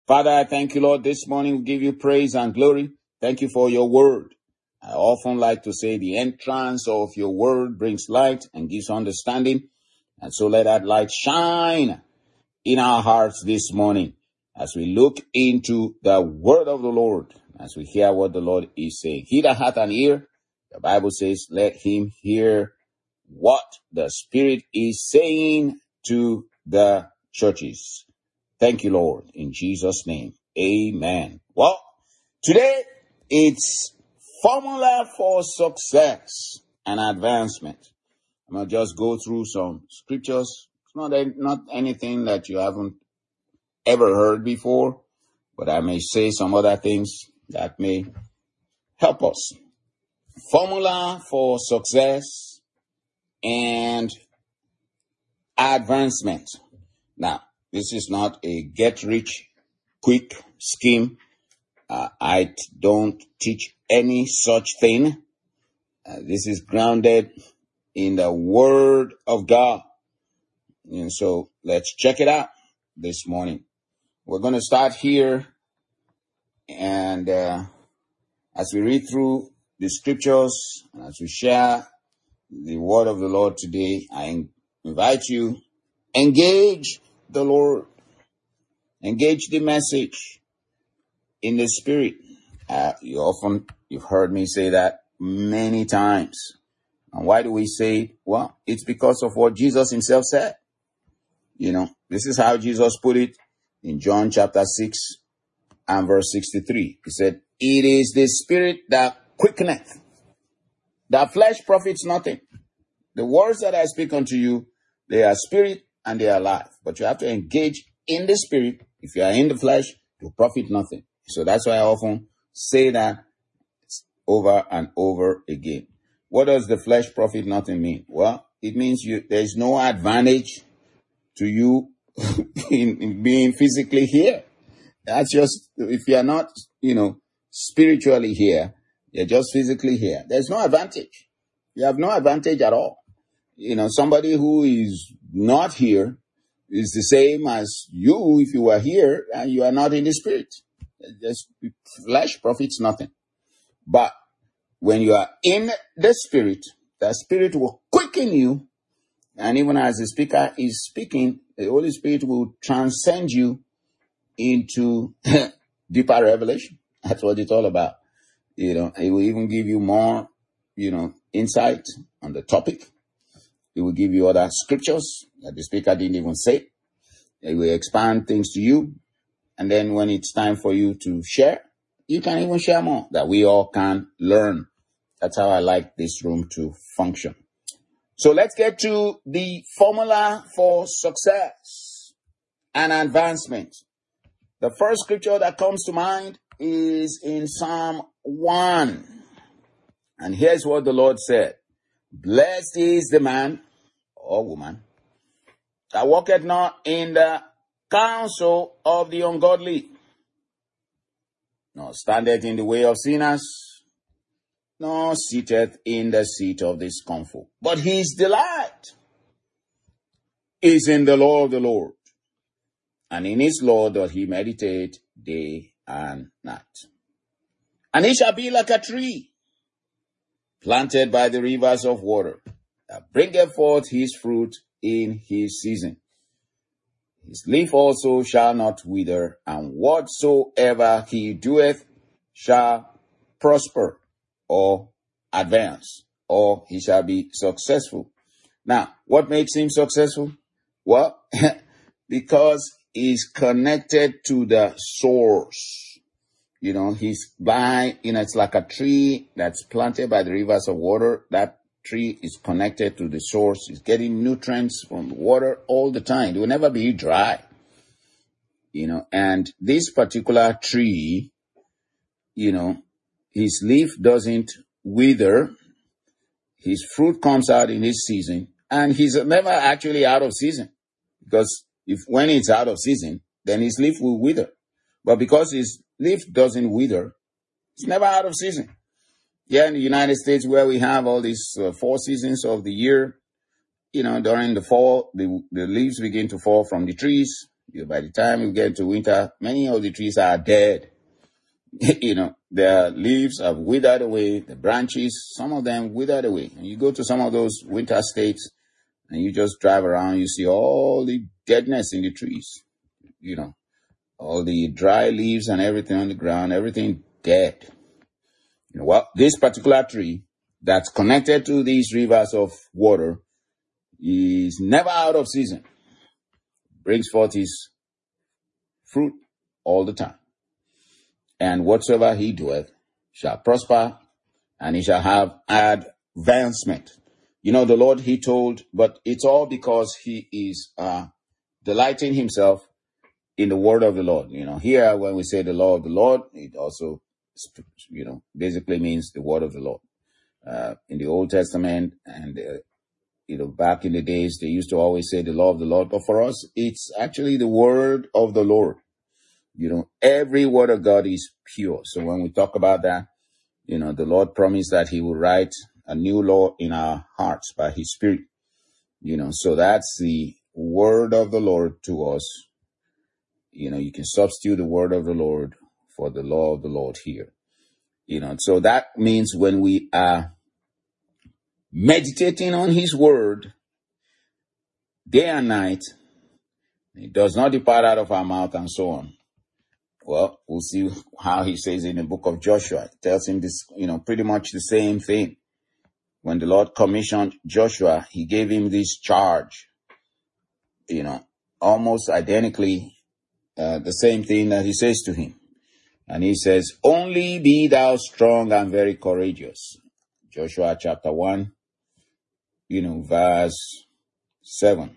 Father, I thank you, Lord. This morning we give you praise and glory. Thank you for your word. I often like to say the entrance of your word brings light and gives understanding. And so let that light shine in our hearts this morning as we look into the word of the Lord, as we hear what the Lord is saying. He that hath an ear, the Bible says, let him hear what the Spirit is saying to the churches. Thank you, Lord, in Jesus' name. Amen. Well, today it's formula for success and advancement. I'm going to just go through some scriptures. It's not anything that you haven't ever heard before, but I may say some other things that may help us. Formula for success and advancement. Now, this is not a get-rich-quick scheme. I don't teach any such thing. This is grounded in the Word of God. And so let's check it out this morning. We're going to start here. And as we read through the scriptures, and as we share the Word of the Lord today, I invite you, engage the Lord. Engage the message in the Spirit. You've heard me say that many times. And why do we say it? Well, it's because of what Jesus himself said. This is how Jesus put it in John chapter 6 and verse 63. He said, it is the Spirit that quickeneth. The flesh profits nothing. The words that I speak unto you, they are spirit and they are life. But you have to engage in the Spirit. If you are in the flesh, you profit nothing. So that's why I often say that over and over again. What does the flesh profit nothing mean? Well, it means there's no advantage to you in being physically here. That's just, if you're not, spiritually here, you're just physically here. There's no advantage. You have no advantage at all. Somebody who is not here is the same as you if you were here and you are not in the Spirit. Just flesh profits nothing. But when you are in the Spirit will quicken you. And even as the speaker is speaking, the Holy Spirit will transcend you into deeper revelation. That's what it's all about. It will even give you more, insight on the topic. It will give you other scriptures that the speaker didn't even say. It will expand things to you. And then when it's time for you to share, you can even share more that we all can learn. That's how I like this room to function. So let's get to the formula for success and advancement. The first scripture that comes to mind is in Psalm 1. And here's what the Lord said. Blessed is the man or woman that walketh not in the counsel of the ungodly, nor standeth in the way of sinners, nor sitteth in the seat of the scornful. But his delight is in the law of the Lord, and in his law doth he meditate day and night. And he shall be like a tree planted by the rivers of water, that bringeth forth his fruit in his season. His leaf also shall not wither, and whatsoever he doeth shall prosper or advance, or he shall be successful. Now, what makes him successful? Well, because he's connected to the source. It's like a tree that's planted by the rivers of water. That tree is connected to the source. It's getting nutrients from the water all the time. It will never be dry. And this particular tree, his leaf doesn't wither. His fruit comes out in his season, and he's never actually out of season, because when it's out of season, then his leaf will wither. But because his leaf doesn't wither, it's never out of season. Yeah, in the United States, where we have all these 4 seasons of the year, during the fall, the leaves begin to fall from the trees. By the time you get to winter, many of the trees are dead. Their leaves have withered away, the branches, some of them withered away. And you go to some of those winter states and you just drive around, you see all the deadness in the trees, all the dry leaves and everything on the ground, everything dead. This particular tree that's connected to these rivers of water is never out of season, brings forth his fruit all the time. And whatsoever he doeth shall prosper, and he shall have advancement. The Lord, he told, but it's all because he is delighting himself in the word of the Lord. Here when we say the law of the Lord, it also, basically means the word of the Lord. In the Old Testament and, back in the days, they used to always say the law of the Lord. But for us, it's actually the word of the Lord. Every word of God is pure. So when we talk about that, the Lord promised that he will write a new law in our hearts by his Spirit. So that's the word of the Lord to us. You can substitute the word of the Lord for the law of the Lord here. So that means when we are meditating on his word day and night, it does not depart out of our mouth and so on. Well, we'll see how he says in the book of Joshua. It tells him this, pretty much the same thing. When the Lord commissioned Joshua, he gave him this charge, almost identically the same thing that he says to him. And he says, only be thou strong and very courageous. Joshua chapter 1, verse 7.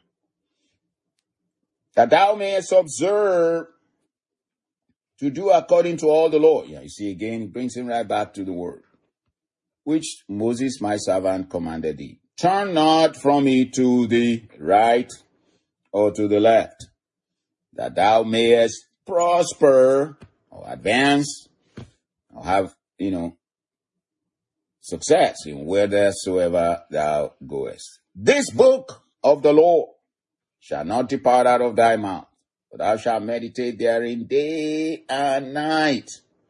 That thou mayest observe to do according to all the law. Yeah, you see again, it brings him right back to the word, which Moses my servant commanded thee. Turn not from it to the right or to the left, that thou mayest prosper or advance or have, success in whithersoever thou goest. This book of the law shall not depart out of thy mouth, but thou shalt meditate therein day and night.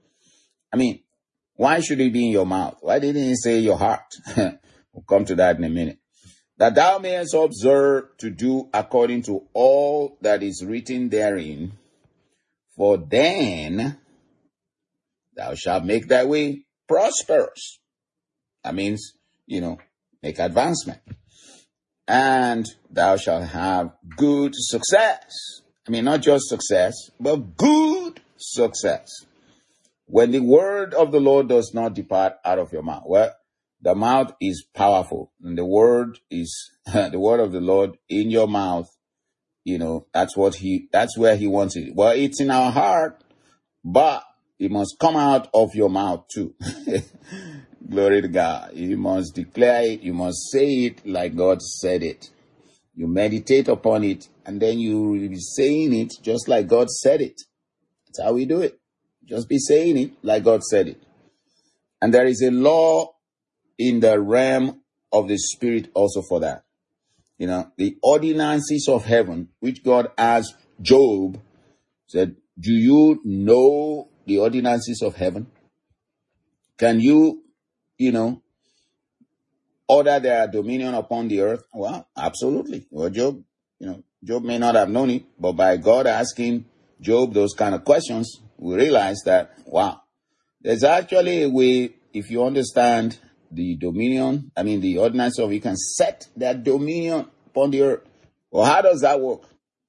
Why should it be in your mouth? Why didn't he say your heart? We'll come to that in a minute. That thou mayest observe to do according to all that is written therein, for then thou shalt make thy way prosperous. That means, make advancement. And thou shalt have good success. Not just success, but good success. When the word of the Lord does not depart out of your mouth, well, the mouth is powerful, and the word is the word of the Lord in your mouth. That's where he wants it. Well, it's in our heart, but it must come out of your mouth too. Glory to God. You must declare it. You must say it like God said it. You meditate upon it, and then you will be saying it just like God said it. That's how we do it. Just be saying it like God said it. And there is a law in the realm of the Spirit also for that. The ordinances of heaven, which God asked Job, said, do you know the ordinances of heaven? Can you, order their dominion upon the earth? Well, absolutely. Well, Job may not have known it, but by God asking Job those kind of questions, we realize that, wow, there's actually a way, if you understand the dominion, the ordinance of, you can set that dominion upon the earth. Well, how does that work?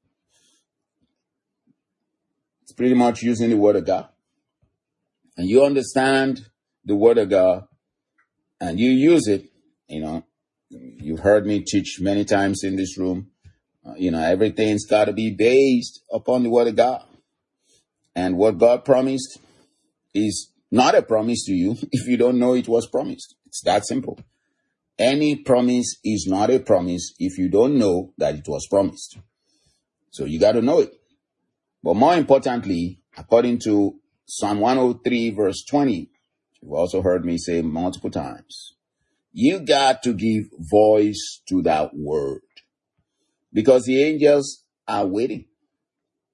It's pretty much using the word of God. And you understand the word of God, and you use it. You've heard me teach many times in this room. Everything's got to be based upon the word of God. And what God promised is not a promise to you if you don't know it was promised. It's that simple. Any promise is not a promise if you don't know that it was promised. So you got to know it. But more importantly, according to Psalm 103 verse 20, you've also heard me say multiple times, you got to give voice to that word, because the angels are waiting.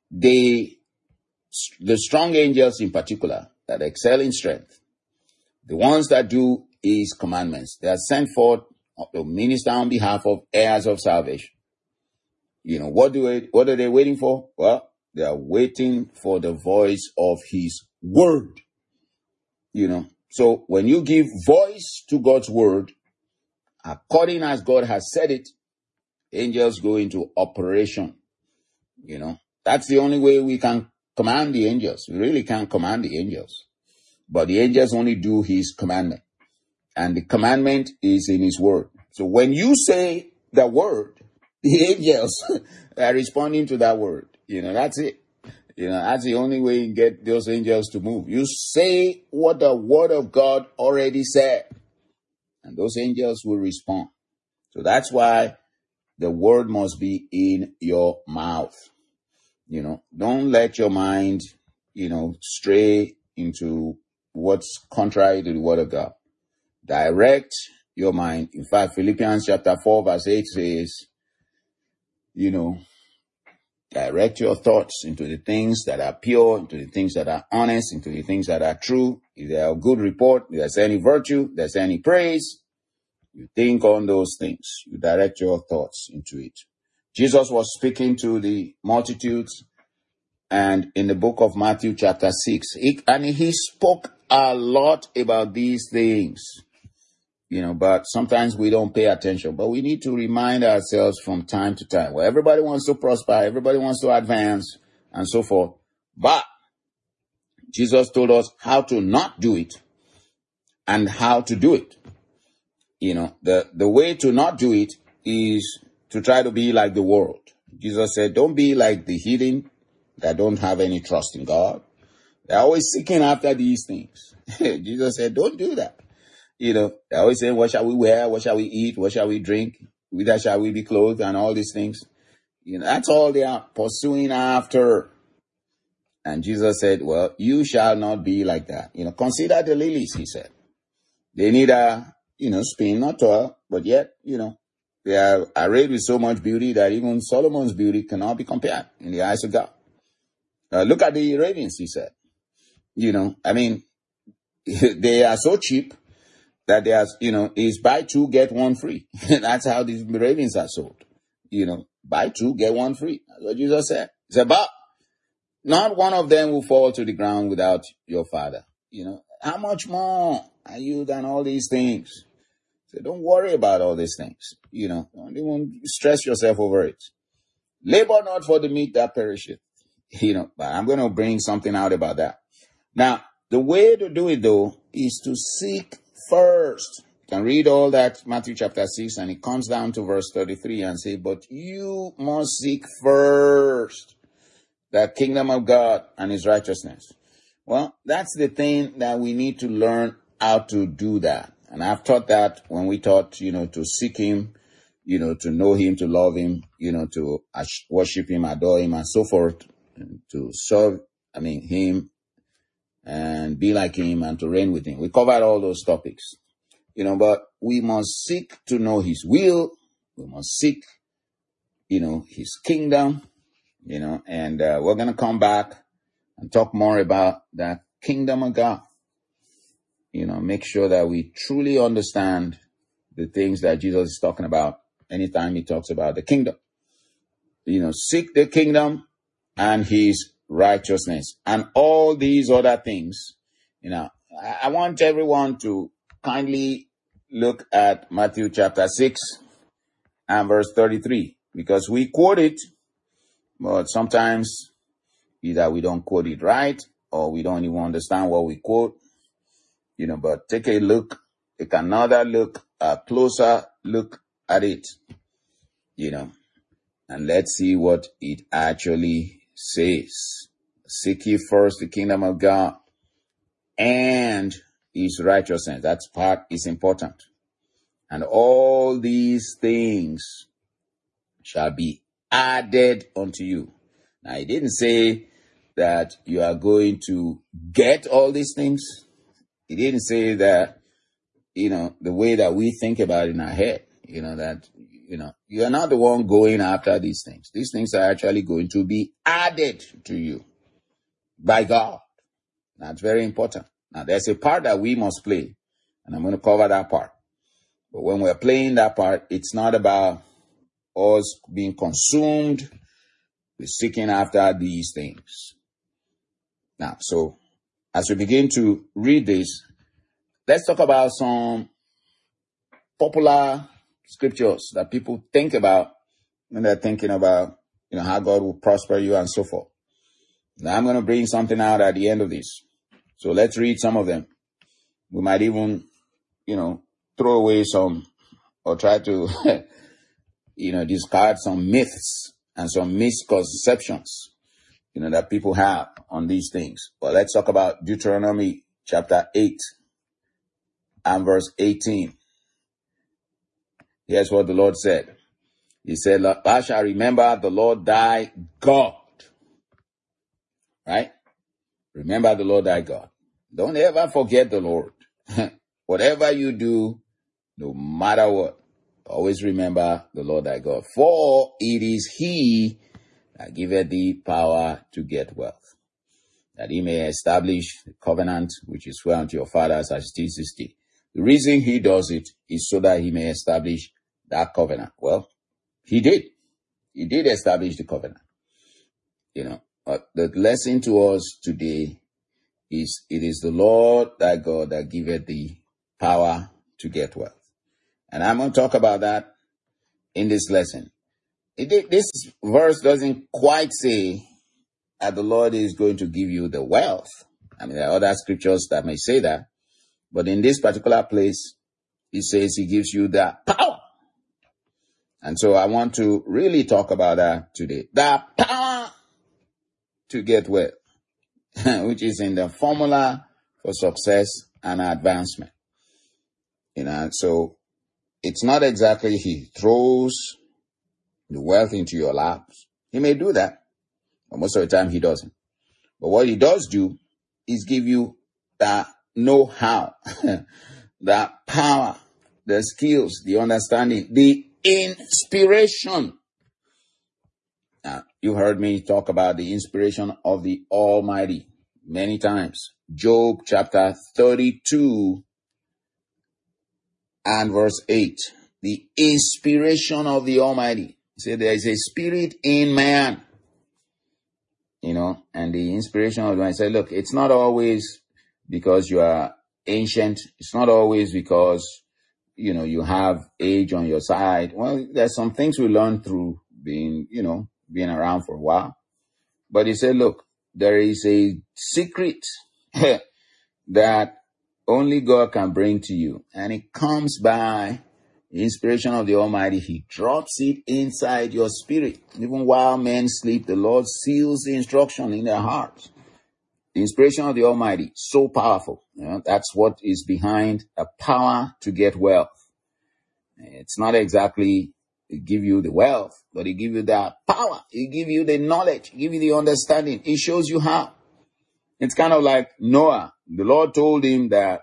the strong angels in particular that excel in strength, the ones that do his commandments, they are sent forth to minister on behalf of heirs of salvation. What are they waiting for? Well, they are waiting for the voice of his word. So when you give voice to God's word, according as God has said it, angels go into operation. That's the only way we can command the angels. We really can't command the angels. But the angels only do his commandment. And the commandment is in his word. So when you say the word, the angels are responding to that word. That's it. That's the only way you can get those angels to move. You say what the word of God already said, and those angels will respond. So that's why the word must be in your mouth. Don't let your mind, stray into what's contrary to the word of God. Direct your mind. In fact, Philippians chapter 4 verse 8 says, direct your thoughts into the things that are pure, into the things that are honest, into the things that are true. If there are good report, if there's any virtue, if there's any praise, you think on those things. You direct your thoughts into it. Jesus was speaking to the multitudes, and in the book of Matthew chapter 6, he spoke a lot about these things. But sometimes we don't pay attention. But we need to remind ourselves from time to time. Well, everybody wants to prosper, everybody wants to advance, and so forth. But Jesus told us how to not do it and how to do it. The way to not do it is to try to be like the world. Jesus said, don't be like the heathen that don't have any trust in God. They're always seeking after these things. Jesus said, don't do that. They're always saying, what shall we wear? What shall we eat? What shall we drink? Whither shall we be clothed? And all these things. That's all they are pursuing after. And Jesus said, well, you shall not be like that. Consider the lilies, he said. They neither, spin nor toil, but yet, they are arrayed with so much beauty that even Solomon's beauty cannot be compared in the eyes of God. Look at the ravens, he said. They are so cheap that is buy two, get one free. That's how these ravens are sold. Buy two, get one free. That's what Jesus said. He said, but not one of them will fall to the ground without your Father. How much more are you than all these things? So don't worry about all these things. Don't even stress yourself over it. Labor not for the meat that perisheth. But I'm going to bring something out about that. Now, the way to do it, though, is to seek first. You can read all that, Matthew chapter 6, and it comes down to verse 33 and say, but you must seek first the kingdom of God and his righteousness. Well, that's the thing that we need to learn how to do that. And I've taught that when we taught, to seek him, to know him, to love him, to worship him, adore him, and so forth, and to serve, him, and be like him, and to reign with him. We covered all those topics, but we must seek to know his will. We must seek, his kingdom, and we're going to come back and talk more about that kingdom of God. Make sure that we truly understand the things that Jesus is talking about anytime he talks about the kingdom. Seek the kingdom and his righteousness and all these other things. I want everyone to kindly look at Matthew chapter 6 and verse 33, because we quote it, but sometimes either we don't quote it right or we don't even understand what we quote. But take a look, take another look, a closer look at it, and let's see what it actually says. Seek ye first the kingdom of God and his righteousness. That part is important. And all these things shall be added unto you. Now, he didn't say that you are going to get all these things. He didn't say that, the way that we think about it in our head, that You are not the one going after these things. These things are actually going to be added to you by God. That's very important. Now, there's a part that we must play, and I'm going to cover that part. But when we're playing that part, it's not about us being consumed with seeking after these things. Now, so as we begin to read this, let's talk about some popular scriptures that people think about when they're thinking about, how God will prosper you and so forth. Now, I'm going to bring something out at the end of this. So let's read some of them. We might even, throw away some or try to, discard some myths and some misconceptions, that people have on these things. But let's talk about Deuteronomy chapter 8 and verse 18. Here's what the Lord said. He said, "Thou shalt remember the Lord thy God." Right? Remember the Lord thy God. Don't ever forget the Lord. Whatever you do, no matter what, always remember the Lord thy God. For it is he that giveth thee power to get wealth, that he may establish the covenant which is sworn unto your fathers as it is this day. The reason he does it is so that he may establish that covenant. Well, he did. He did establish the covenant. The lesson to us today is, it is the Lord thy God that giveth thee power to get wealth. And I'm going to talk about that in this lesson. This verse doesn't quite say that the Lord is going to give you the wealth. I mean, there are other scriptures that may say that. But in this particular place, it says he gives you the power. And so I want to really talk about that today. The power to get wealth, which is in the formula for success and advancement. So it's not exactly he throws the wealth into your laps. He may do that, but most of the time he doesn't. But what he does do is give you the know-how, the power, the skills, the understanding, the inspiration. Now, you heard me talk about the inspiration of the Almighty many times. Job chapter 32 and verse 8. The inspiration of the Almighty. He said there is a spirit in man. And the inspiration of the Almighty. Say, look, it's not always because you are ancient. It's not always because, you have age on your side. Well, there's some things we learn through being around for a while. But he said, look, there is a secret that only God can bring to you. And it comes by the inspiration of the Almighty. He drops it inside your spirit. Even while men sleep, the Lord seals the instruction in their hearts. The inspiration of the Almighty, so powerful. That's what is behind the power to get wealth. It's not exactly give you the wealth, but it give you the power. It give you the knowledge. It give you the understanding. It shows you how. It's kind of like Noah. The Lord told him that,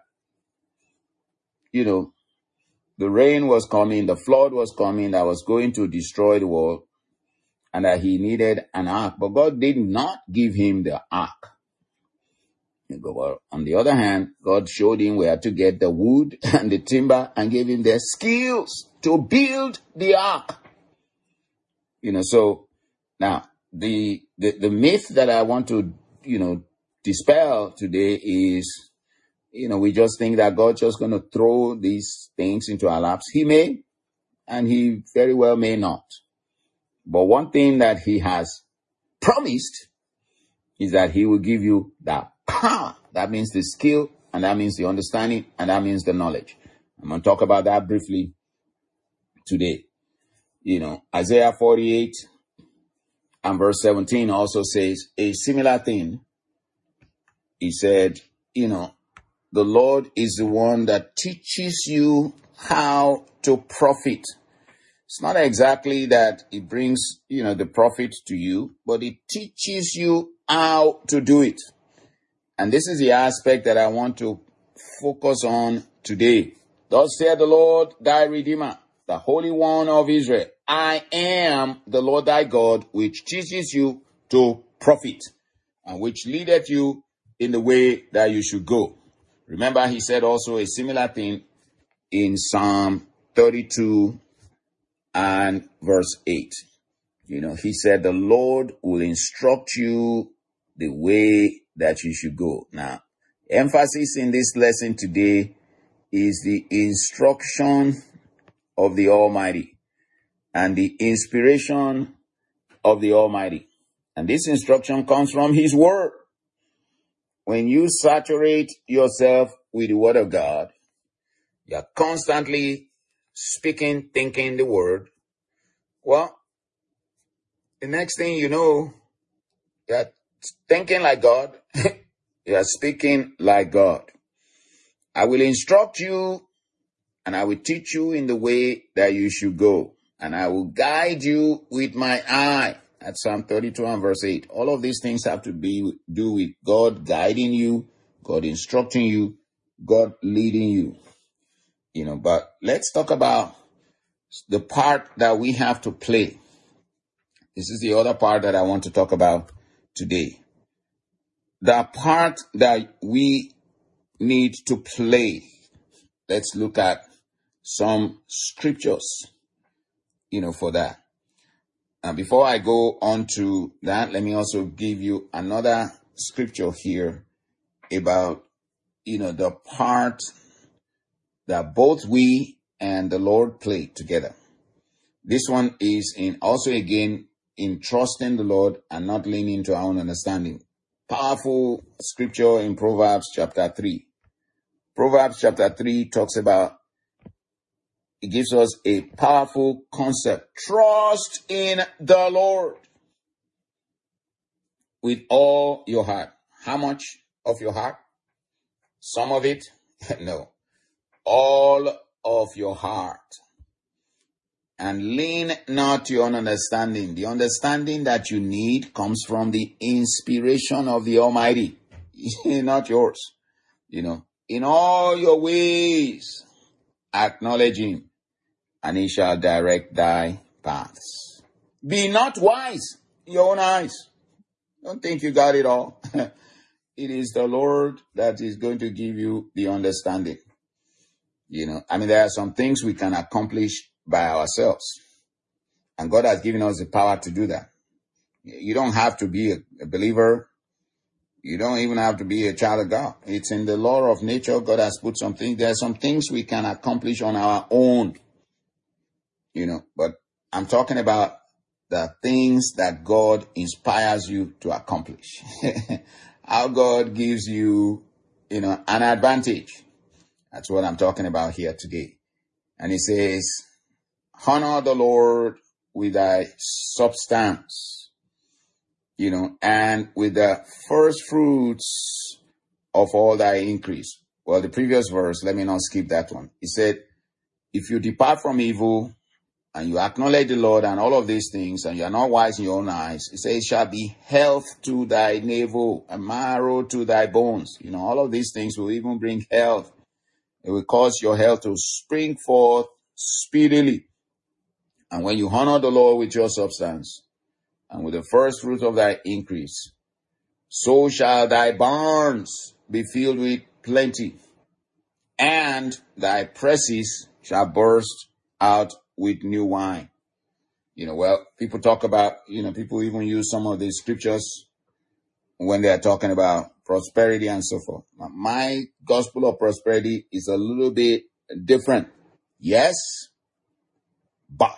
the rain was coming, the flood was coming, that was going to destroy the world, and that he needed an ark. But God did not give him the ark. But on the other hand, God showed him where to get the wood and the timber and gave him the skills to build the ark. So now the myth that I want to, dispel today is, we just think that God's just going to throw these things into our laps. He may, and he very well may not. But one thing that he has promised is that he will give you the power. That means the skill, and that means the understanding, and that means the knowledge. I'm going to talk about that briefly today. Isaiah 48 and verse 17 also says a similar thing. He said, the Lord is the one that teaches you how to profit. It's not exactly that it brings, the profit to you, but it teaches you how to do it. And this is the aspect that I want to focus on today. Thus saith the Lord, thy Redeemer. the Holy One of Israel. I am the Lord thy God, which teaches you to profit, and which leadeth you in the way that you should go. Remember, he said also a similar thing in Psalm 32 and verse 8. He said, the Lord will instruct you the way that you should go. Now, emphasis in this lesson today is the instruction of the Almighty and the inspiration of the Almighty. And this instruction comes from His Word. When you saturate yourself with the Word of God, you're constantly speaking, thinking the Word. Well, the next thing you know, you're thinking like God. You're speaking like God. I will instruct you and I will teach you in the way that you should go. And I will guide you with my eye. That's Psalm 32 and verse 8. All of these things have to do with God guiding you, God instructing you, God leading you. But let's talk about the part that we have to play. This is the other part that I want to talk about today. The part that we need to play. Let's look at some scriptures, for that. And before I go on to that, let me also give you another scripture here about, the part that both we and the Lord play together. This one is also again in trusting the Lord and not leaning to our own understanding. Powerful scripture in Proverbs chapter 3. Proverbs chapter 3 talks about, it gives us a powerful concept. Trust in the Lord with all your heart. How much of your heart? Some of it? No. All of your heart. And lean not to your own understanding. The understanding that you need comes from the inspiration of the Almighty, not yours. In all your ways, acknowledge Him, and He shall direct thy paths. Be not wise in your own eyes. Don't think you got it all. It is the Lord that is going to give you the understanding. There are some things we can accomplish by ourselves. And God has given us the power to do that. You don't have to be a believer. You don't even have to be a child of God. It's in the law of nature. God has put something. There are some things we can accomplish on our own. But I'm talking about the things that God inspires you to accomplish. How God gives you, an advantage. That's what I'm talking about here today. And He says, honor the Lord with thy substance, and with the first fruits of all thy increase. Well, the previous verse, let me not skip that one. He said, if you depart from evil and you acknowledge the Lord and all of these things, and you are not wise in your own eyes, He says, it shall be health to thy navel and marrow to thy bones. All of these things will even bring health. It will cause your health to spring forth speedily. And when you honor the Lord with your substance and with the first fruit of thy increase, so shall thy barns be filled with plenty, and thy presses shall burst out with new wine. People talk about, people even use some of these scriptures when they are talking about prosperity and so forth. My gospel of prosperity is a little bit different. Yes, but,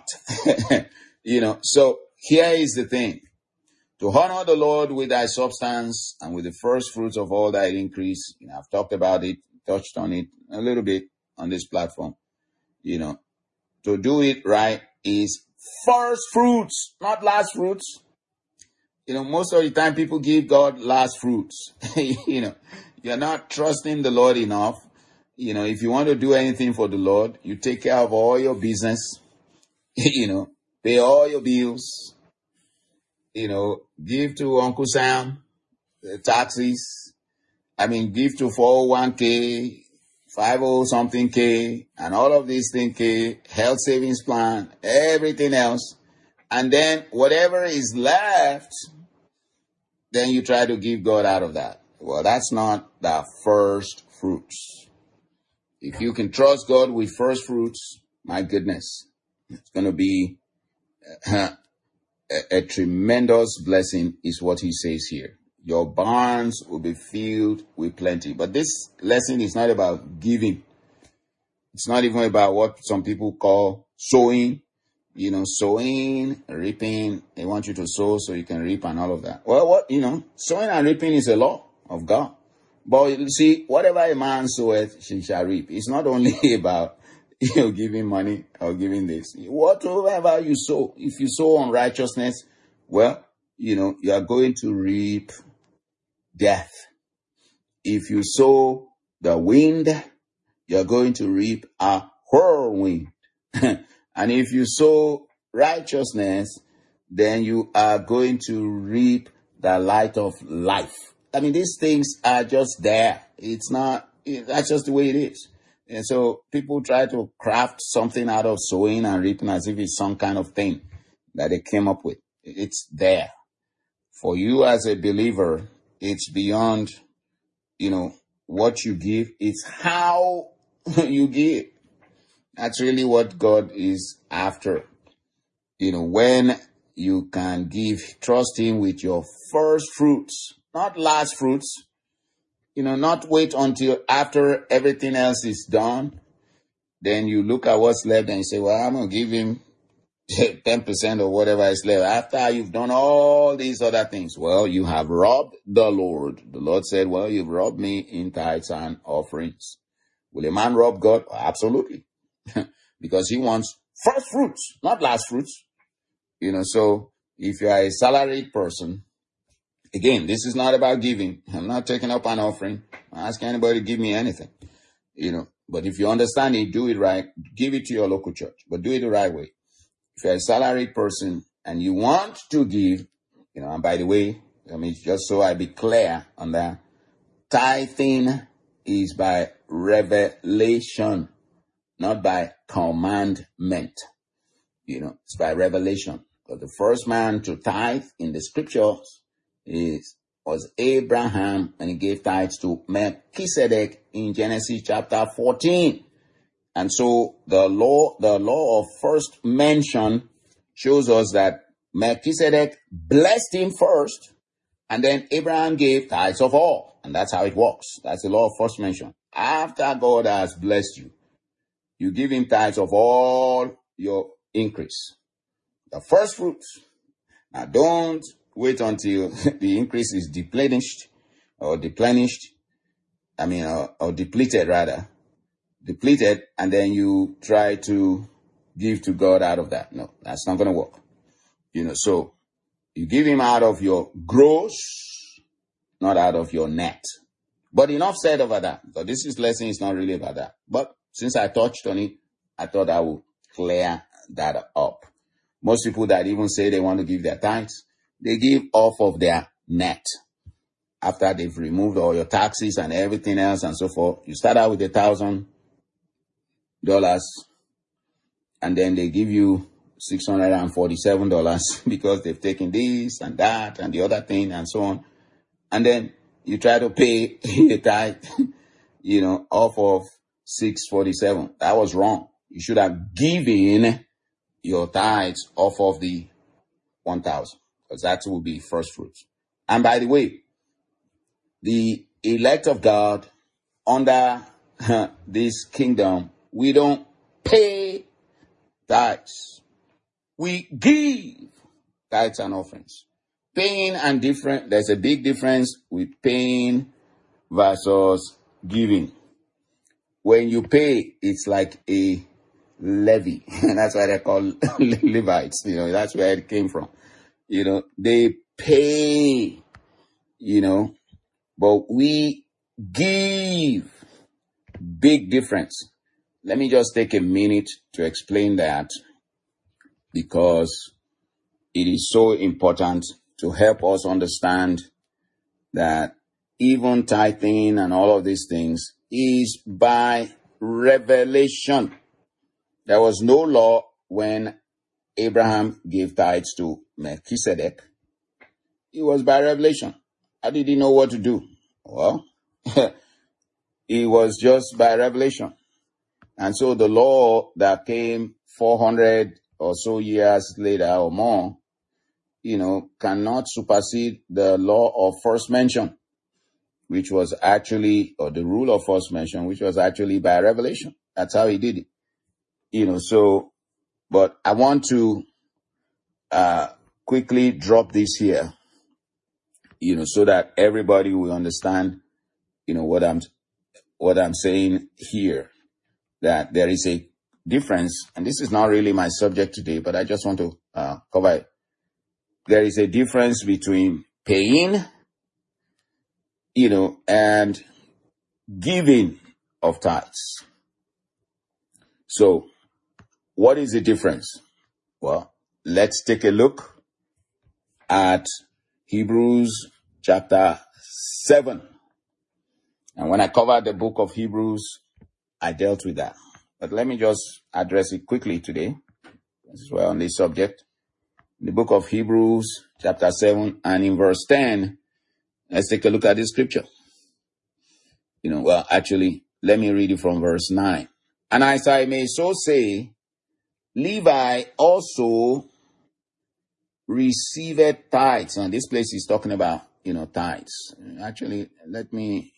so here is the thing. To honor the Lord with thy substance and with the first fruits of all thy increase. I've talked about it, touched on it a little bit on this platform. To do it right is first fruits, not last fruits. Most of the time people give God last fruits. You're not trusting the Lord enough. If you want to do anything for the Lord, you take care of all your business, pay all your bills, give to Uncle Sam the taxes. Give to 401k, 50 something K and all of these things K, health savings plan, everything else. And then whatever is left, then you try to give God out of that. Well, that's not the first fruits. If you can trust God with first fruits, my goodness, it's going to be a tremendous blessing is what he says here. Your barns will be filled with plenty. But this lesson is not about giving. It's not even about what some people call sowing. Sowing, reaping. They want you to sow so you can reap and all of that. Well, sowing and reaping is a law of God. But you see, whatever a man soweth, he shall reap. It's not only about, giving money or giving this. Whatever you sow, if you sow unrighteousness, well, you are going to reap death. If you sow the wind, you're going to reap a whirlwind. And if you sow righteousness, then you are going to reap the light of life. I mean, these things are just there. That's just the way it is. And so people try to craft something out of sowing and reaping as if it's some kind of thing that they came up with. It's there. For you as a believer, it's beyond, what you give. It's how you give. That's really what God is after. When you can trust him with your first fruits, not last fruits, not wait until after everything else is done. Then you look at what's left and you say, well, I'm going to give him 10% or whatever is left after you've done all these other things. Well, you have robbed the Lord. The Lord said, well, you've robbed me in tithes and offerings. Will a man rob God? Absolutely. Because he wants first fruits, not last fruits. So if you are a salaried person, again, this is not about giving. I'm not taking up an offering. I'm not asking anybody to give me anything. But if you understand it, do it right. Give it to your local church, but do it the right way. If you're a salaried person and you want to give, and by the way, just so I be clear on that, tithing is by revelation, not by commandment. It's by revelation. But the first man to tithe in the scriptures was Abraham, and he gave tithes to Melchizedek in Genesis chapter 14. And so the law of first mention shows us that Melchizedek blessed him first, and then Abraham gave tithes of all. And that's how it works. That's the law of first mention. After God has blessed you, you give him tithes of all your increase. The first fruits. Now don't wait until the increase is depleted, and then you try to give to God out of that. No, that's not going to work. So you give him out of your gross, not out of your net. But enough said over that. So this lesson is not really about that. But since I touched on it, I thought I would clear that up. Most people that even say they want to give their tithes, they give off of their net. After they've removed all your taxes and everything else and so forth, you start out with $1,000, and then they give you $647 because they've taken this and that and the other thing and so on. And then you try to pay a tithe, off of $647. That was wrong. You should have given your tithes off of the 1,000, because that will be first fruits. And by the way, the elect of God under this kingdom, we don't pay tithes. We give tithes and offerings. Paying and different, there's a big difference with paying versus giving. When you pay, it's like a levy. And that's why they're called Levites. That's where it came from. They pay, but we give. Big difference. Let me just take a minute to explain that, because it is so important to help us understand that even tithing and all of these things, is by revelation. There was no law when Abraham gave tithes to Melchizedek. It was by revelation. How did he know what to do? Well, it was just by revelation. And so the law that came 400 or so years later or more, cannot supersede the law of first mention, which was actually, or the rule of first mention, which was actually by revelation. That's how he did it. But I want to quickly drop this here, so that everybody will understand, what I'm saying here, that there is a difference, and this is not really my subject today, but I just want to cover it. There is a difference between paying, and giving of tithes. So, what is the difference? Well, let's take a look at Hebrews chapter 7. And when I covered the book of Hebrews, I dealt with that. But let me just address it quickly today, as well on this subject. The book of Hebrews chapter 7 and in verse 10, let's take a look at this scripture. Actually, let me read it from verse 9. And as I may so say, Levi also received tithes. And this place is talking about, tithes. Actually, let me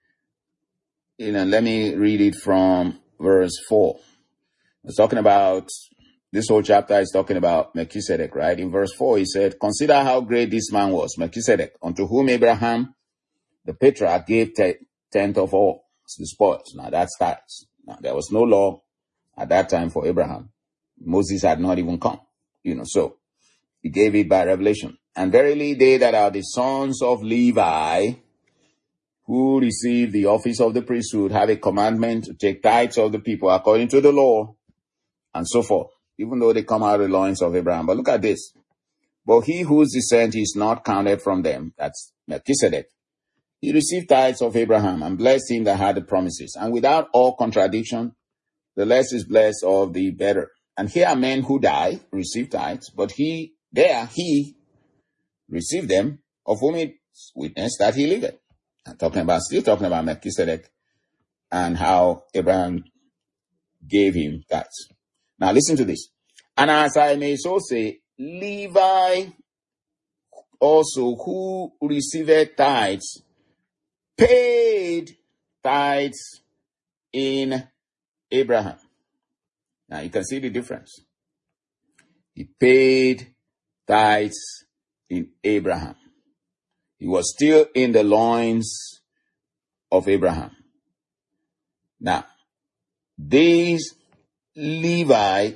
read it from verse 4. It's talking about, this whole chapter is talking about Melchizedek, right? In verse 4, he said, consider how great this man was, Melchizedek, unto whom Abraham, the patriarch, gave tenth of all the spoils. Now that's tithes. Now there was no law at that time for Abraham. Moses had not even come, so he gave it by revelation. And verily they that are the sons of Levi, who receive the office of the priesthood, have a commandment to take tithes of the people according to the law, and so forth, even though they come out of the loins of Abraham. But look at this. But he whose descent is not counted from them, that's Melchizedek, he received tithes of Abraham and blessed him that had the promises. And without all contradiction, the less is blessed of the better. And here are men who die, receive tithes, but he received them, of whom it witnessed that he lived. Still talking about Melchizedek and how Abraham gave him tithes. Now listen to this. And as I may so say, Levi also, who received tithes, paid tithes in Abraham. Now you can see the difference. He paid tithes in Abraham. He was still in the loins of Abraham. Now, these Levi,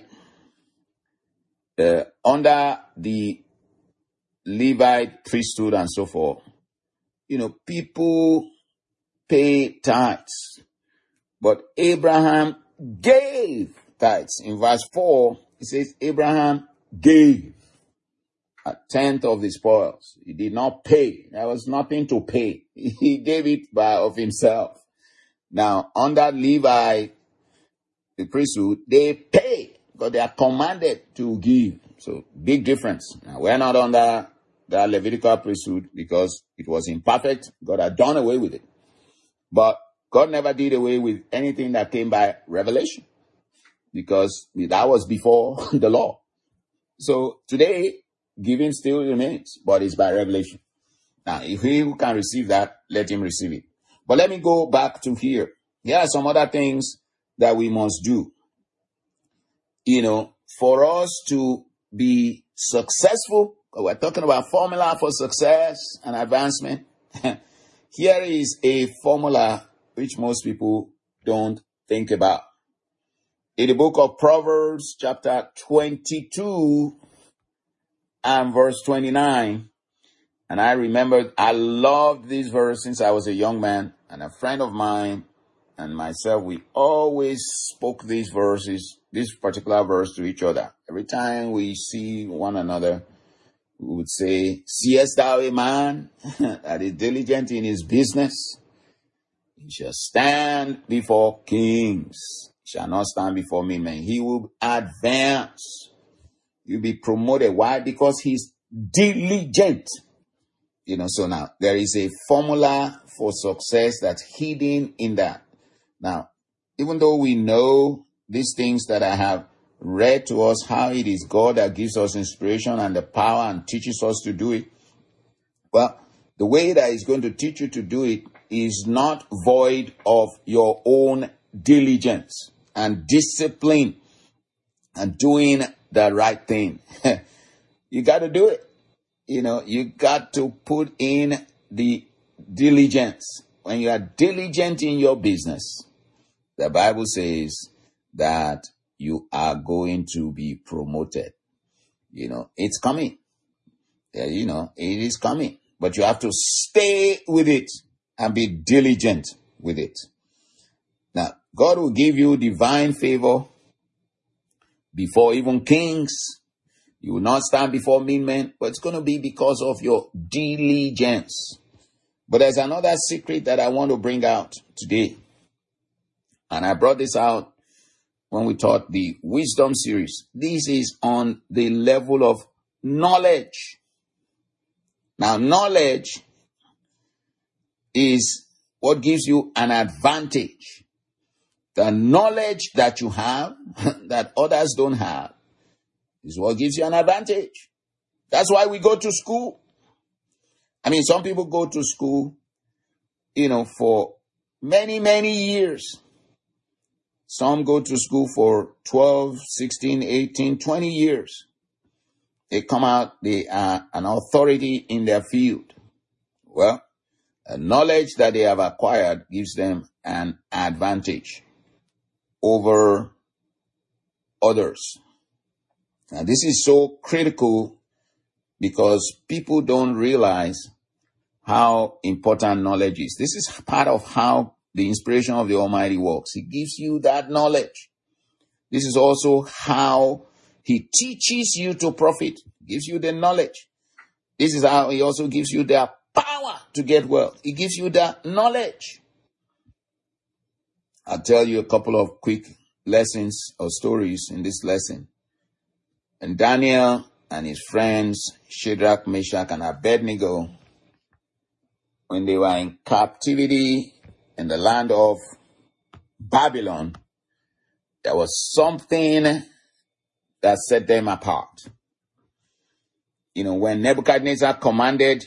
under the Levite priesthood and so forth, people pay tithes. But Abraham gave tithes. In verse 4, it says Abraham gave a tenth of the spoils. He did not pay. There was nothing to pay. He gave it of himself. Now, under Levi, the priesthood, they pay, but they are commanded to give. So, big difference. Now, we're not under the Levitical priesthood because it was imperfect. God had done away with it. But God never did away with anything that came by revelation, because that was before the law. So, today, giving still remains, but it's by revelation. Now, if he who can receive that, let him receive it. But let me go back to here. Here are some other things that we must do. For us to be successful, we're talking about formula for success and advancement. Here is a formula which most people don't think about. In the book of Proverbs, chapter 22, and verse 29. And I loved this verse since I was a young man, and a friend of mine and myself, we always spoke these verses, this particular verse to each other. Every time we see one another, We would say, seest thou a man that is diligent in his business? He shall stand before kings. He shall not stand before men. He will advance. You'll be promoted. Why? Because he's diligent. So now there is a formula for success that's hidden in that. Now, even though we know these things that I have read to us, how it is God that gives us inspiration and the power and teaches us to do it, well, the way that He's going to teach you to do it is not void of your own diligence and discipline and doing the right thing. You got to do it. You got to put in the diligence. When you are diligent in your business, the Bible says that you are going to be promoted. It's coming. It is coming. But you have to stay with it and be diligent with it. Now, God will give you divine favor before even kings. You will not stand before mean men, but it's going to be because of your diligence. But there's another secret that I want to bring out today. And I brought this out when we taught the wisdom series. This is on the level of knowledge. Now, knowledge is what gives you an advantage. The knowledge that you have that others don't have is what gives you an advantage. That's why we go to school. Some people go to school, for many, many years. Some go to school for 12, 16, 18, 20 years. They come out, they are an authority in their field. Well, the knowledge that they have acquired gives them an advantage over others. Now, this is so critical because people don't realize how important knowledge is. This is part of how the inspiration of the Almighty works. He gives you that knowledge. This is also how He teaches you to profit. He gives you the knowledge. This is how He also gives you the power to get wealth. He gives you the knowledge. I'll tell you a couple of quick lessons or stories in this lesson. And Daniel and his friends, Shadrach, Meshach, and Abednego, when they were in captivity in the land of Babylon, there was something that set them apart. When Nebuchadnezzar commanded,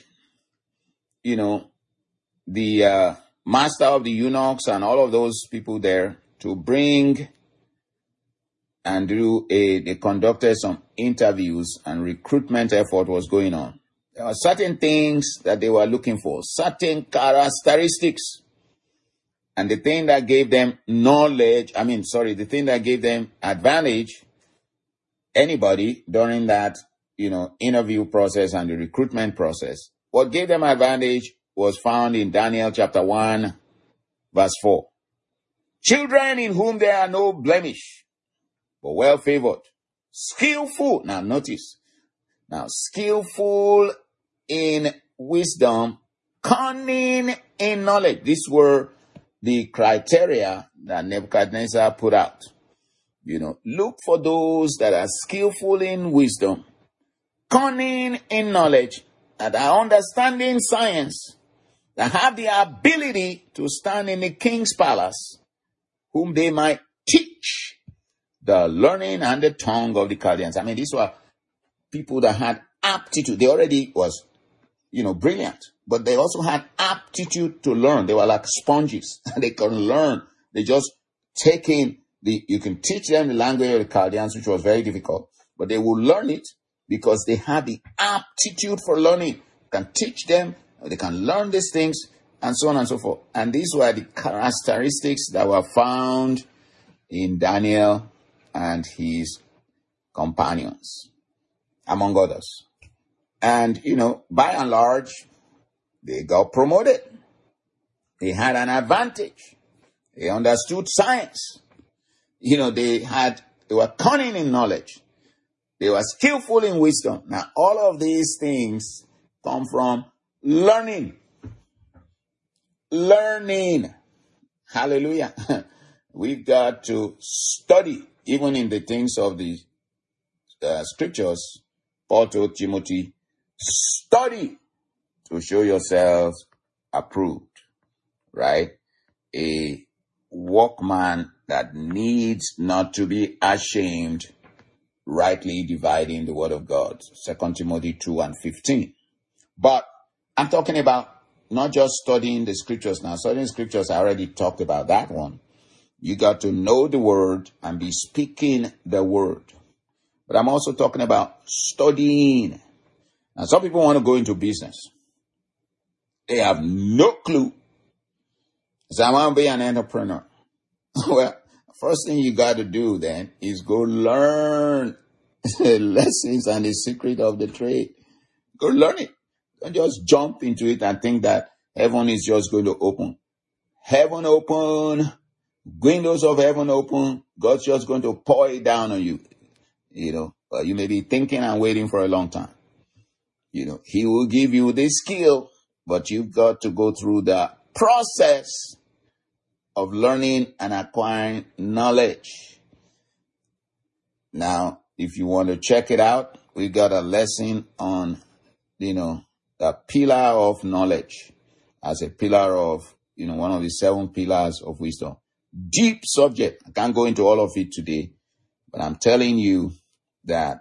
the master of the eunuchs and all of those people there to bring and they conducted some interviews and recruitment effort was going on. There were certain things that they were looking for, certain characteristics. And the thing that gave them the thing that gave them advantage, anybody during that, interview process and the recruitment process, what gave them advantage was found in Daniel chapter 1, verse 4. Children in whom there are no blemish, but well favored, skillful. Now notice, skillful in wisdom, cunning in knowledge. These were the criteria that Nebuchadnezzar put out. Look for those that are skillful in wisdom, cunning in knowledge, that are understanding science, that have the ability to stand in the king's palace, whom they might teach the learning and the tongue of the Chaldeans. These were people that had aptitude. They already was, brilliant, but they also had aptitude to learn. They were like sponges. They could learn. They just take in you can teach them the language of the Chaldeans, which was very difficult, but they will learn it because they have the aptitude for learning. You can teach them, they can learn these things, and so on and so forth. And these were the characteristics that were found in Daniel and his companions, among others. And, by and large, they got promoted. They had an advantage. They understood science. They were cunning in knowledge. They were skillful in wisdom. Now, all of these things come from learning. Learning. Hallelujah. We've got to study, even in the things of the scriptures. Paul told Timothy, study to show yourselves approved, right? A workman that needs not to be ashamed, rightly dividing the word of God. 2 Timothy 2:15. But I'm talking about not just studying the scriptures now. Studying scriptures, I already talked about that one. You got to know the word and be speaking the word. But I'm also talking about studying. Now, some people want to go into business. They have no clue. So I want to be an entrepreneur. Well, first thing you got to do then is go learn the lessons and the secret of the trade. Go learn it. Don't just jump into it and think that heaven is just going to open. Heaven open, windows of heaven open, God's just going to pour it down on you. You may be thinking and waiting for a long time. He will give you the skill, but you've got to go through the process of learning and acquiring knowledge. Now, if you want to check it out, we got a lesson on, the pillar of knowledge as a pillar of, one of the 7 pillars of wisdom. Deep subject. I can't go into all of it today, but I'm telling you that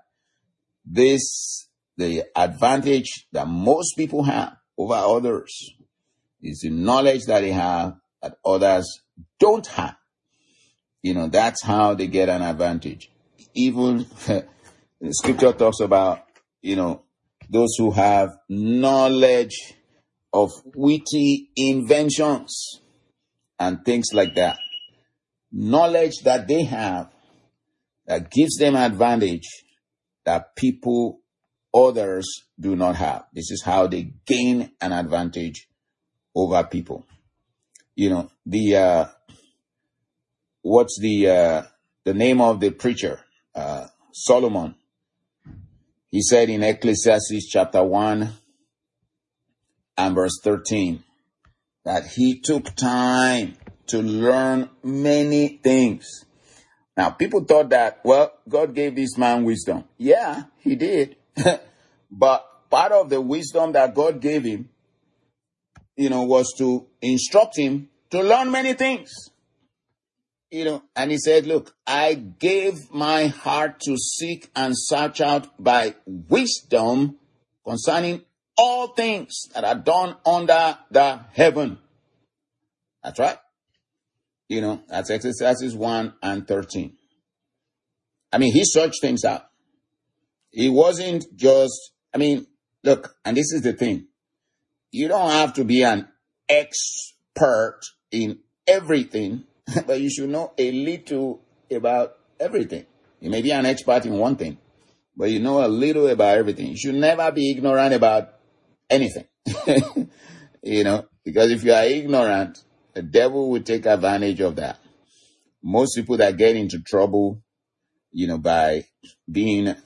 the advantage that most people have over others is the knowledge that they have that others don't have. That's how they get an advantage. Even the scripture talks about, those who have knowledge of witty inventions and things like that. Knowledge that they have that gives them advantage that others do not have. This is how they gain an advantage over people. What's the name of the preacher? Solomon. He said in Ecclesiastes chapter 1 and verse 13 that he took time to learn many things. Now, people thought that, God gave this man wisdom. Yeah, he did. But part of the wisdom that God gave him, was to instruct him to learn many things. And he said, look, I gave my heart to seek and search out by wisdom concerning all things that are done under the heaven. That's right. That's Ecclesiastes 1 and 13. He searched things out. He wasn't just, look, and this is the thing. You don't have to be an expert in everything, but you should know a little about everything. You may be an expert in one thing, but you know a little about everything. You should never be ignorant about anything. Because if you are ignorant, the devil will take advantage of that. Most people that get into trouble, by being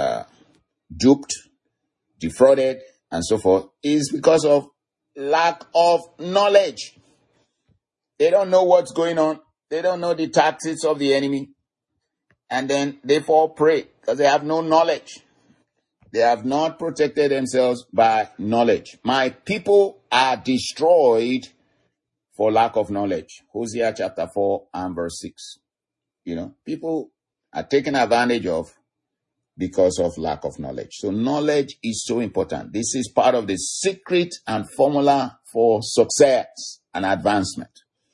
duped, defrauded, and so forth, is because of lack of knowledge. They don't know what's going on. They don't know the tactics of the enemy. And then they fall prey because they have no knowledge. They have not protected themselves by knowledge. My people are destroyed for lack of knowledge. Hosea chapter 4 and verse 6. People are taken advantage of because of lack of knowledge. So knowledge is so important. This is part of the secret and formula for success and advancement.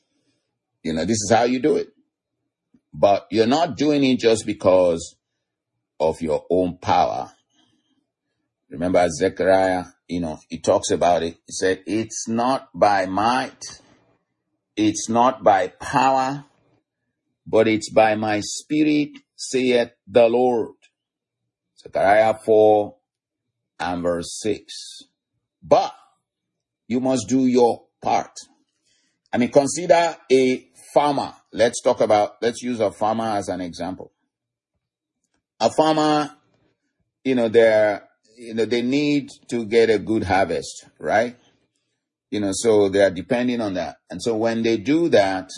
This is how you do it. But you're not doing it just because of your own power. Remember Zechariah, he talks about it. He said, it's not by might, it's not by power, but it's by my spirit, saith the Lord. Zechariah 4 and verse 6. But you must do your part. Consider a farmer. Let's use a farmer as an example. A farmer they need to get a good harvest, right? So they are depending on that. And so when they do that,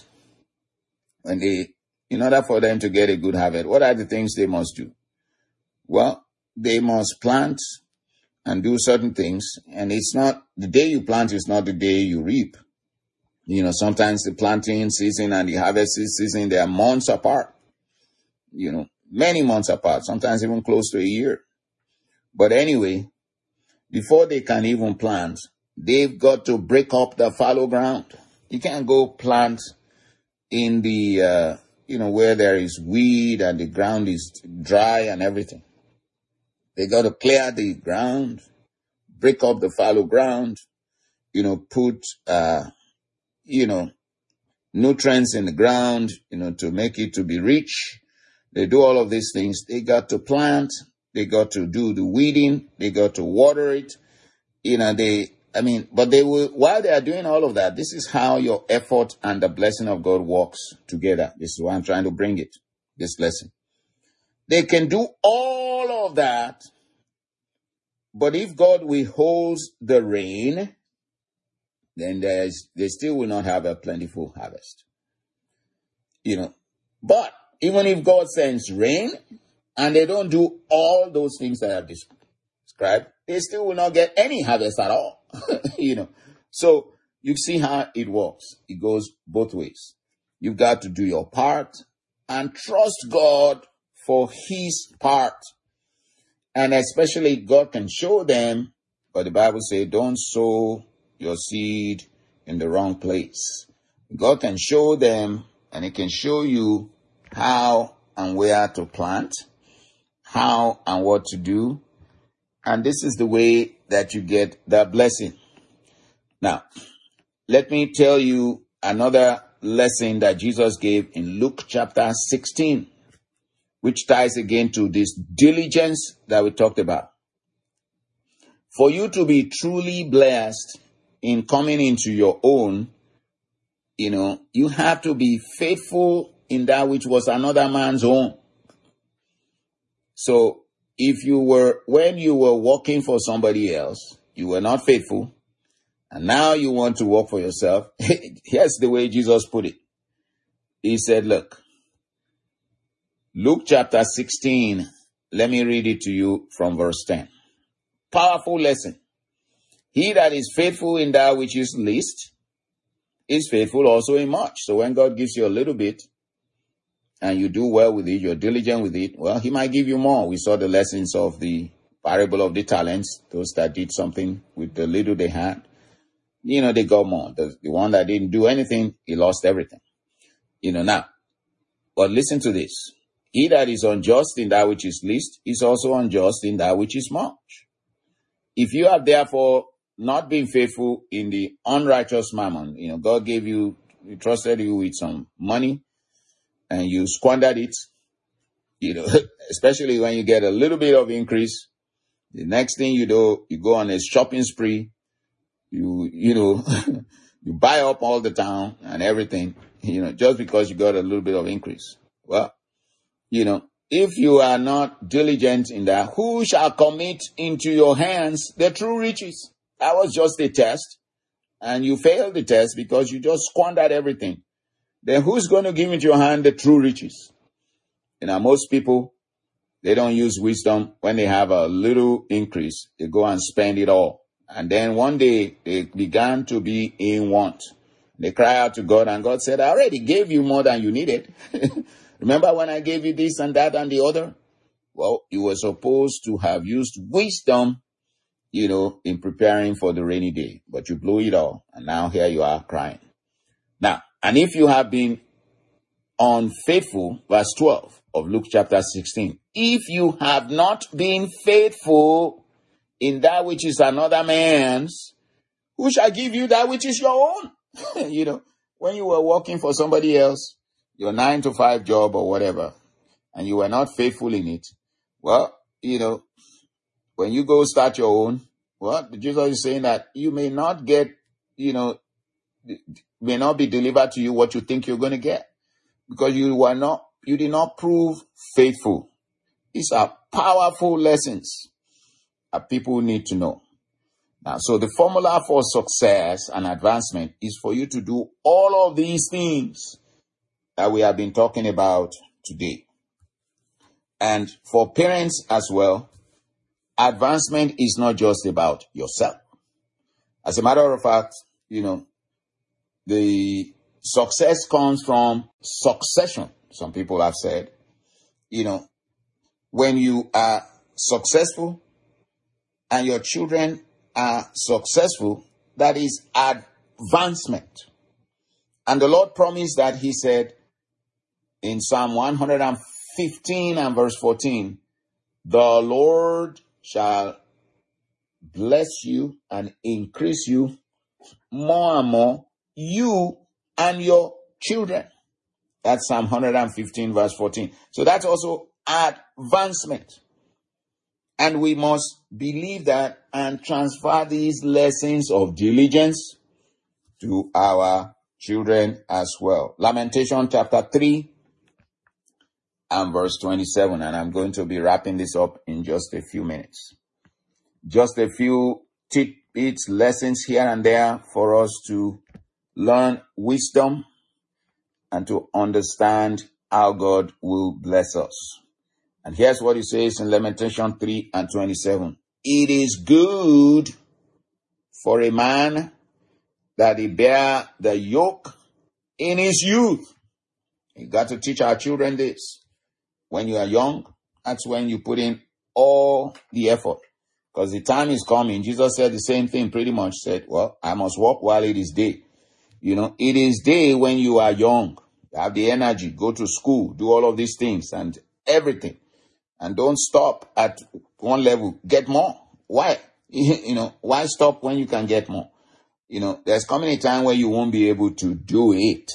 in order for them to get a good harvest, what are the things they must do? Well, they must plant and do certain things. And it's not, the day you plant is not the day you reap. Sometimes the planting season and the harvest season, they are months apart. Many months apart, sometimes even close to a year. But anyway, before they can even plant, they've got to break up the fallow ground. You can't go plant in the, where there is weed and the ground is dry and everything. They got to clear the ground, break up the fallow ground, put, nutrients in the ground, to make it to be rich. They do all of these things. They got to plant. They got to do the weeding. They got to water it. But they will, while they are doing all of that, this is how your effort and the blessing of God works together. This is why I'm trying to bring it, this lesson. They can do all of that, but if God withholds the rain, then they still will not have a plentiful harvest. But even if God sends rain and they don't do all those things that I've described, they still will not get any harvest at all. So you see how it works. It goes both ways. You've got to do your part and trust God for his part. And especially God can show them, but the Bible says don't sow your seed in the wrong place. God can show them, and he can show you how and where to plant, how and what to do. And this is the way that you get that blessing. Now, let me tell you another lesson that Jesus gave in Luke chapter 16, which ties again to this diligence that we talked about. For you to be truly blessed in coming into your own, you have to be faithful in that which was another man's own. So when you were working for somebody else, you were not faithful, and now you want to work for yourself. Here's the way Jesus put it. He said, look, Luke chapter 16, let me read it to you from verse 10. Powerful lesson. He that is faithful in that which is least is faithful also in much. So when God gives you a little bit and you do well with it, you're diligent with it, well, he might give you more. We saw the lessons of the parable of the talents. Those that did something with the little they had, they got more. The one that didn't do anything, he lost everything. Now, but listen to this. He that is unjust in that which is least is also unjust in that which is much. If you have therefore not been faithful in the unrighteous mammon, God gave you, he trusted you with some money and you squandered it, especially when you get a little bit of increase. The next thing you do, you go on a shopping spree, you buy up all the town and everything, just because you got a little bit of increase. Well, if you are not diligent in that, who shall commit into your hands the true riches? That was just a test, and you failed the test because you just squandered everything. Then who's going to give into your hand the true riches? Most people, they don't use wisdom. When they have a little increase, they go and spend it all. And then one day, they began to be in want. They cry out to God, and God said, I already gave you more than you needed. Remember when I gave you this and that and the other? Well, you were supposed to have used wisdom, in preparing for the rainy day. But you blew it all. And now here you are crying. Now, and if you have been unfaithful, verse 12 of Luke chapter 16, if you have not been faithful in that which is another man's, who shall give you that which is your own? When you were working for somebody else, your 9-to-5 job or whatever, and you were not faithful in it, well, when you go start your own, well, Jesus is saying that you may not get, may not be delivered to you what you think you're going to get, because you did not prove faithful. These are powerful lessons that people need to know. Now, so the formula for success and advancement is for you to do all of these things that we have been talking about today. And for parents as well, advancement is not just about yourself. As a matter of fact, the success comes from succession. Some people have said, when you are successful and your children are successful, that is advancement. And the Lord promised that. He said in Psalm 115 and verse 14, the Lord shall bless you and increase you more and more, you and your children. That's Psalm 115 verse 14. So that's also advancement. And we must believe that and transfer these lessons of diligence to our children as well. Lamentation chapter 3 and verse 27. And I'm going to be wrapping this up in just a few minutes. Just a few tidbits, lessons here and there for us to learn wisdom and to understand how God will bless us. And here's what he says in Lamentation 3 and 27. It is good for a man that he bear the yoke in his youth. You got to teach our children this. When you are young, that's when you put in all the effort. Because the time is coming. Jesus said the same thing pretty much. Said, well, I must walk while it is day. It is day when you are young. You have the energy, go to school, do all of these things and everything. And don't stop at one level. Get more. Why? Why stop when you can get more? There's coming a time where you won't be able to do it.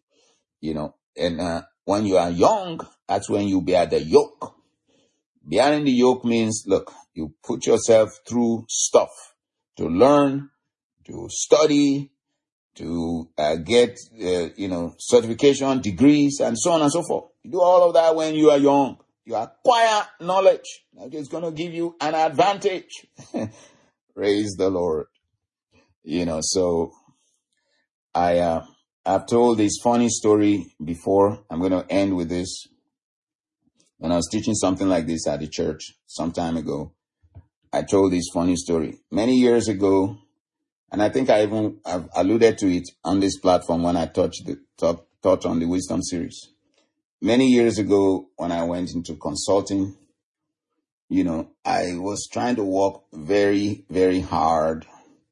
And when you are young, that's when you bear the yoke. Bearing the yoke means, look, you put yourself through stuff to learn, to study, to get, certification, degrees, and so on and so forth. You do all of that when you are young. You acquire knowledge that is going to give you an advantage. Praise the Lord. So I've told this funny story before. I'm going to end with this. When I was teaching something like this at the church some time ago, I told this funny story. Many years ago, and I think I've alluded to it on this platform when I taught on the Wisdom series. Many years ago, when I went into consulting, I was trying to work very, very hard,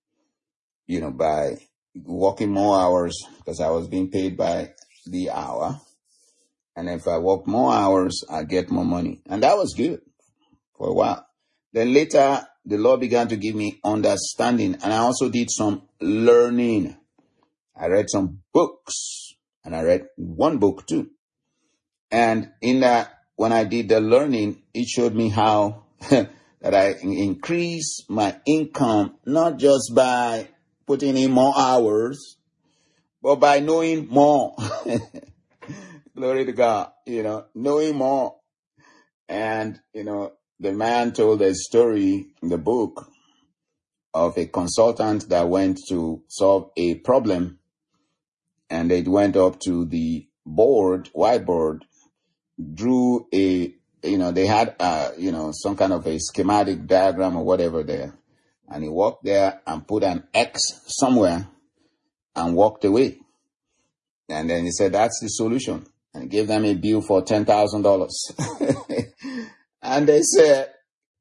by working more hours because I was being paid by the hour. And if I work more hours, I get more money. And that was good for a while. Then later, the Lord began to give me understanding. And I also did some learning. I read some books. And I read one book too. And in that, when I did the learning, it showed me how that I increase my income, not just by putting in more hours, but by knowing more. Glory to God, knowing more. And, the man told a story in the book of a consultant that went to solve a problem. And they went up to the whiteboard, drew they had, some kind of a schematic diagram or whatever there. And he walked there and put an X somewhere and walked away. And then he said, that's the solution. And gave them a bill for $10,000. And they said,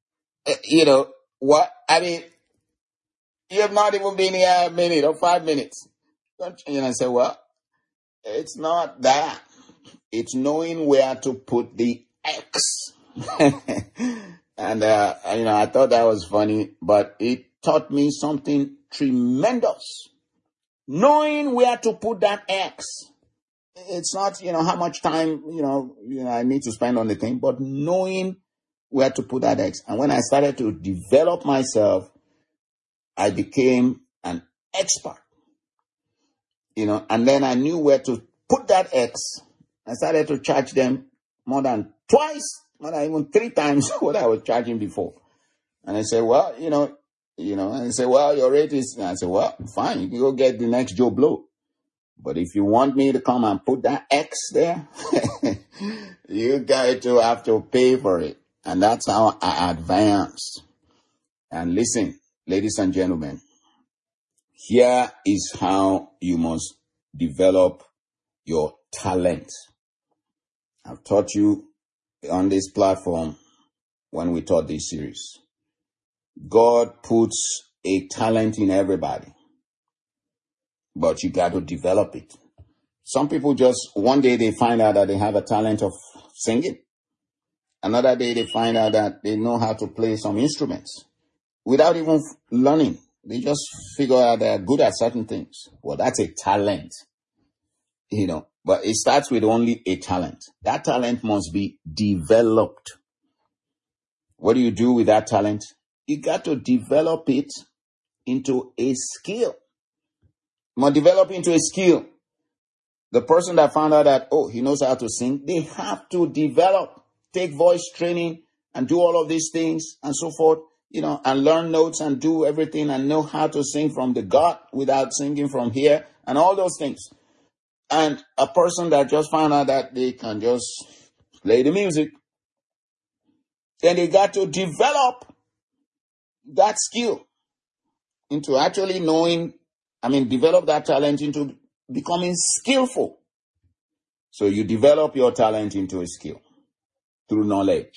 what? I mean, you have not even been here a minute or 5 minutes. I said, well, it's not that. It's knowing where to put the X. And, I thought that was funny, but it taught me something tremendous. Knowing where to put that X. It's not, how much time, I need to spend on the thing, but knowing where to put that X. And when I started to develop myself, I became an expert, and then I knew where to put that X. I started to charge them more than twice even 3 times what I was charging before. And I said, well, and I said, well, your rate is, and I said, well, fine, you can go get the next Joe Blow. But if you want me to come and put that X there, you got to have to pay for it. And that's how I advanced. And listen, ladies and gentlemen, here is how you must develop your talent. I've taught you on this platform when we taught this series. God puts a talent in everybody, but you got to develop it. Some people just, one day they find out that they have a talent of singing. Another day they find out that they know how to play some instruments without even learning. They just figure out they're good at certain things. Well, that's a talent, but it starts with only a talent. That talent must be developed. What do you do with that talent? You got to develop it into a skill. You must develop into a skill. The person that found out that, he knows how to sing, they have to develop, take voice training and do all of these things and so forth, and learn notes and do everything and know how to sing from the gut without singing from here and all those things. And a person that just found out that they can just play the music, then they got to develop that skill into actually develop that talent into becoming skillful. So you develop your talent into a skill through knowledge.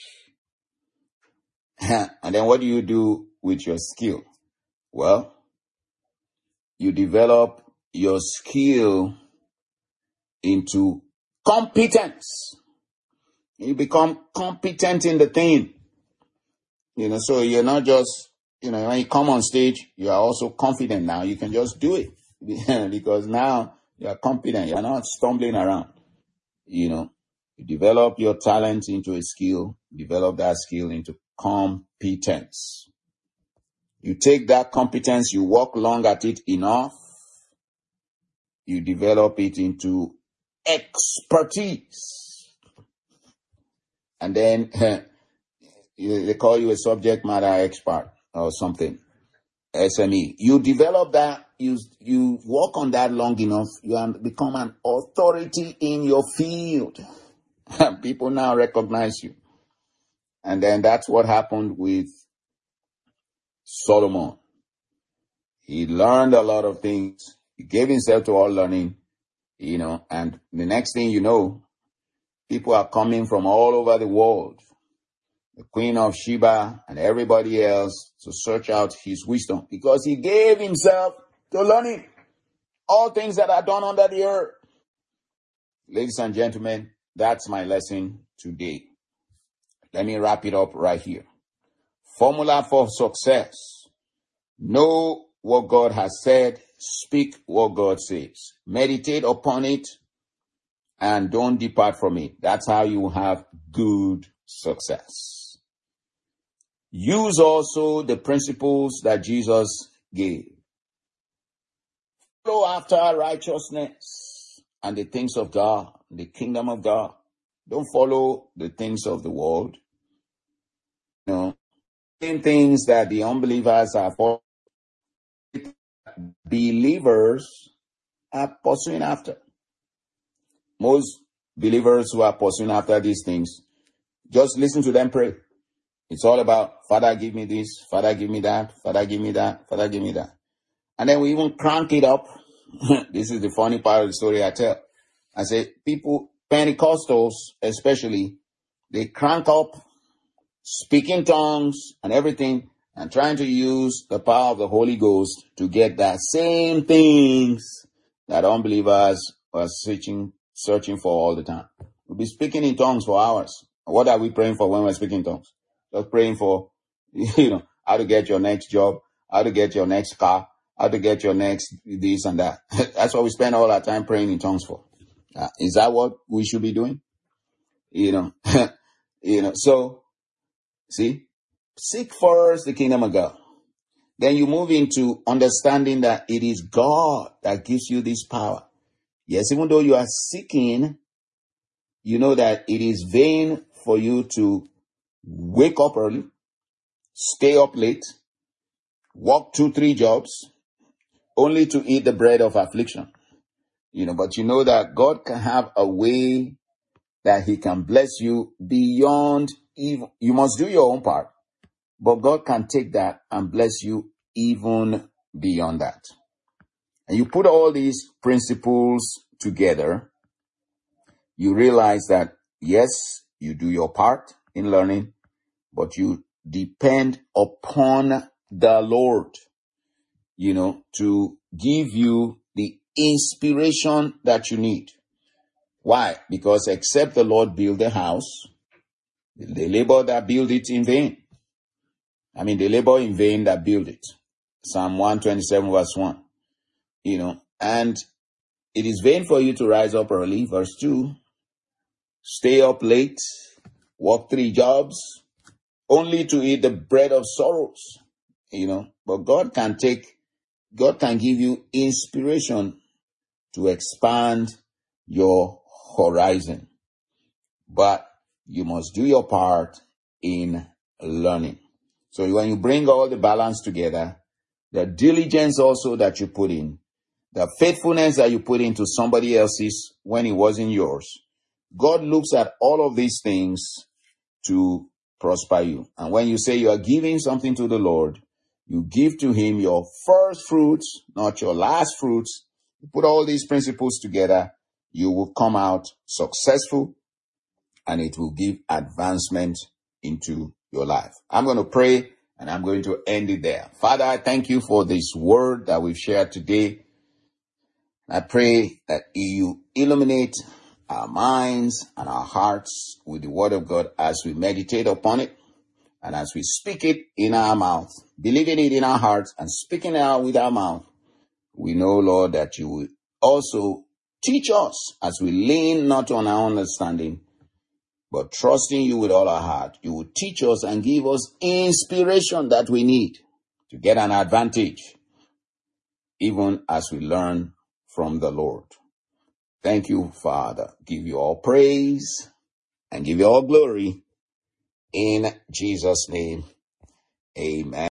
And then what do you do with your skill? Well, you develop your skill into competence. You become competent in the thing. So you're not just, when you come on stage, you are also confident now. You can just do it because now you are competent. You're not stumbling around. You develop your talent into a skill, develop that skill into competence. You take that competence, you work long at it enough, you develop it into expertise. And then they call you a subject matter expert or something, SME. You develop that, you work on that long enough, you become an authority in your field. People now recognize you. And then that's what happened with Solomon. He learned a lot of things. He gave himself to all learning, and the next thing you know, people are coming from all over the world, the Queen of Sheba and everybody else, to search out his wisdom because he gave himself to learning all things that are done under the earth. Ladies and gentlemen, that's my lesson today. Let me wrap it up right here. Formula for success. Know what God has said. Speak what God says. Meditate upon it and don't depart from it. That's how you have good success. Use also the principles that Jesus gave. Follow after righteousness and the things of God, the kingdom of God. Don't follow the things of the world. Same things that the unbelievers are following, believers are pursuing after. Most believers who are pursuing after these things, just listen to them pray. It's all about, Father, give me this, Father, give me that, Father, give me that, Father, give me that. And then we even crank it up. This is the funny part of the story I tell. I say, people, Pentecostals especially, they crank up speaking tongues and everything and trying to use the power of the Holy Ghost to get that same things that unbelievers are searching for all the time. We'll be speaking in tongues for hours. What are we praying for when we're speaking in tongues? Just praying for, how to get your next job, how to get your next car, how to get your next this and that. That's what we spend all our time praying in tongues for. Is that what we should be doing? So, see, seek first the kingdom of God. Then you move into understanding that it is God that gives you this power. Yes, even though you are seeking, you know that it is vain for you to wake up early, stay up late, work 2-3 jobs, only to eat the bread of affliction. But you know that God can have a way that he can bless you beyond even. You must do your own part, but God can take that and bless you even beyond that. And you put all these principles together, you realize that, yes, you do your part in learning, but you depend upon the Lord, to give you the inspiration that you need. Why? Because except the Lord build the house, the labor that build it in vain. The labor in vain that build it. Psalm 127 verse 1. And it is vain for you to rise up early. Verse 2. Stay up late, work 3 jobs, only to eat the bread of sorrows. But God can give you inspiration to expand your horizon. But you must do your part in learning. So when you bring all the balance together, the diligence also that you put in, the faithfulness that you put into somebody else's when it wasn't yours, God looks at all of these things to prosper you. And when you say you are giving something to the Lord, you give to him your first fruits, not your last fruits. You put all these principles together, you will come out successful, and it will give advancement into your life. I'm going to pray and I'm going to end it there. Father, I thank you for this word that we've shared today. I pray that you illuminate our minds and our hearts with the word of God as we meditate upon it and as we speak it in our mouth, believing it in our hearts and speaking it out with our mouth. We know, Lord, that you will also teach us as we lean not on our understanding, but trusting you with all our heart. You will teach us and give us inspiration that we need to get an advantage, even as we learn from the Lord. Thank you, Father. Give you all praise and give you all glory. In Jesus' name, amen.